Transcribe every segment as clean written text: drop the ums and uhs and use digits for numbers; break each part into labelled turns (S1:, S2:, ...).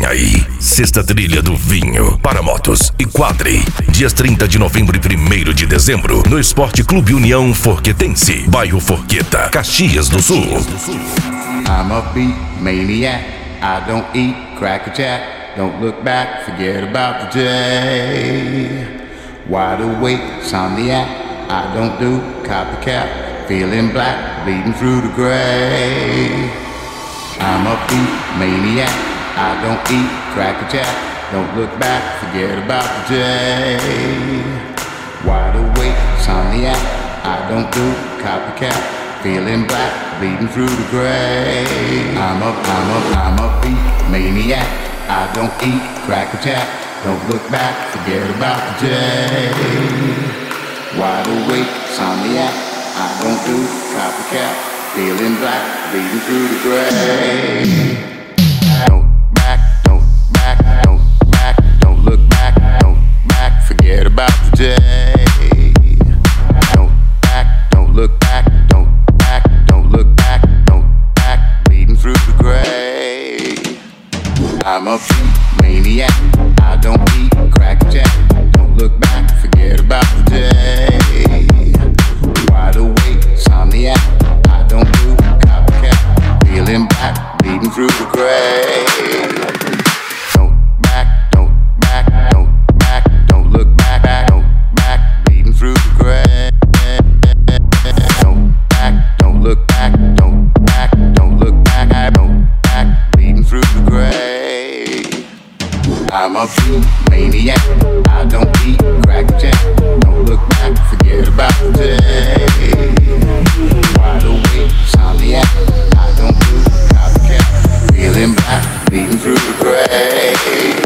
S1: Vem aí, Sexta Trilha do Vinho, para motos e quadri. Dias 30 de novembro e 1º de dezembro, no Esporte Clube União Forquetense, bairro Forqueta, Caxias do Sul.
S2: I'm a beat maniac, I don't eat crackerjack. Don't look back, forget about the day. Wide awake, insomniac, I don't do copycat. Feeling black, bleeding through the gray. I'm a beat maniac, I don't eat crackerjack. Don't look back, forget about the day. Wide awake, insomniac, I don't do copycat. Feeling black, bleeding through the gray. I'm a beat maniac, I don't eat crackerjack. Don't look back, forget about the day. Wide awake, insomniac, I don't do copycat. Feeling black, bleeding through the gray. Don't back, don't back, don't back, don't look back, don't back, forget about the day. Don't back, don't look back, don't back, don't look back, don't back, bleeding through the gray. I'm a beat maniac, I don't eat crackerjack. Don't look back, forget about the day. Wide awake, insomniac, I don't do copycat. Feeling black, bleeding through the gray. Don't back, don't back, don't back, don't look back, don't back, bleeding through the gray. Don't back, don't look back, don't back, don't look back, don't back, bleeding through the gray. I'm a beat maniac, I don't eat crackerjack. Don't look back, forget about the day. Wide awake, insomniac, I don't do copycat. Feeling black, bleeding through the gray.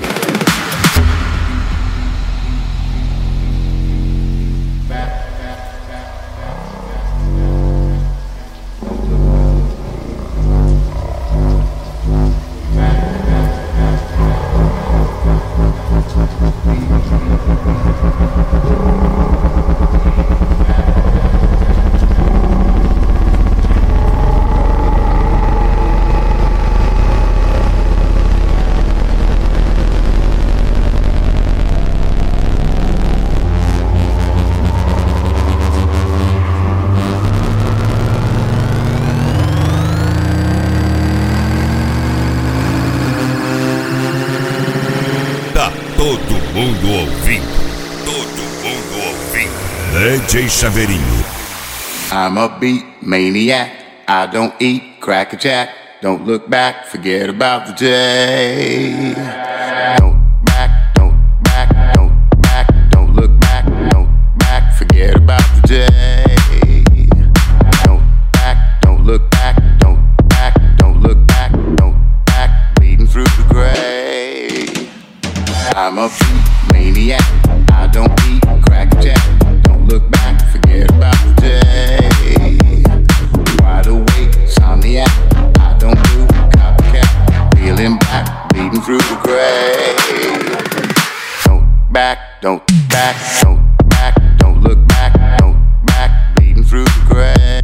S1: DJ Chaveirinho.
S2: I'm a beat maniac, I don't eat crackerjack. Don't look back, forget about the day. Don't back, don't back, don't back, don't look back, don't back, forget about the day. Don't back, don't look back, don't back, don't look back, don't back, bleeding through the gray. I'm a beat maniac, I don't eat crackerjack. Look back, forget about the day. Wide awake, insomniac, I don't do copycat. Feeling black, bleeding through the gray. Don't back, don't back, don't back, don't look back, don't back, bleeding through the gray.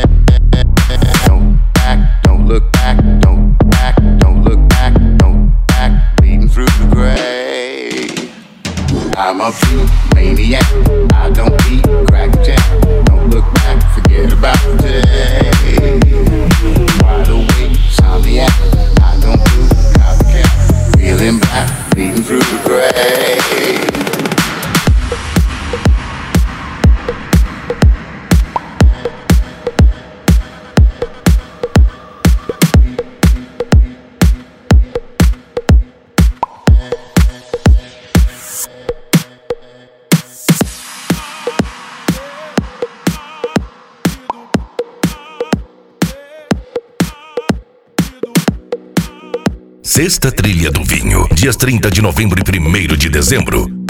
S2: Don't back, don't look back, don't back, don't look back, don't back, bleeding through the gray. I'm a beat maniac, I don't eat crackerjack. Don't look back, forget about the day. Wide awake, insomniac, I don't do copycat. Feeling black, bleeding through the gray.
S1: Sexta Trilha do Vinho, dias 30 de novembro e 1º de dezembro,